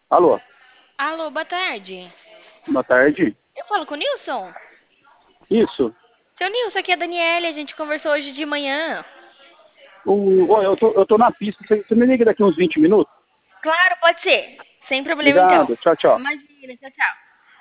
Alô, Alô, boa tarde. boa tarde. Eu falo com o Nilson? Isso. Seu Nilson, aqui é a Daniele, a gente conversou hoje de manhã. Olha, eu tô na pista. Você me liga daqui uns 20 minutos? Claro, pode ser. Sem problema então. Obrigado. Tchau, tchau. Imagina, tchau, tchau.